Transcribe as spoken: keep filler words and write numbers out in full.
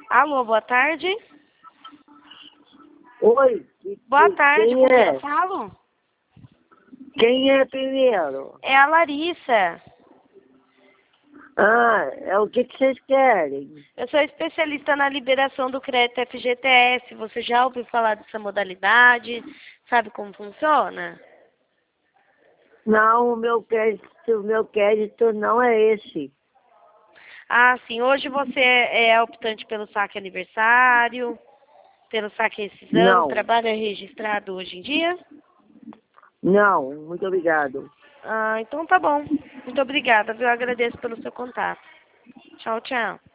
Alô, boa tarde. Oi. Boa tarde, Quem com quem é? eu falo? Quem é primeiro? É a Larissa. Ah, é o que, que vocês querem? Eu sou especialista na liberação do crédito F G T S. Você já ouviu falar dessa modalidade? Sabe como funciona? Não, o meu crédito, o meu crédito não é esse. Ah, sim. Hoje você é optante pelo saque aniversário, pelo saque rescisão, Não, trabalha registrado hoje em dia? não, muito obrigado. Ah, então tá bom. Muito obrigada, viu? Eu agradeço pelo seu contato. Tchau, tchau.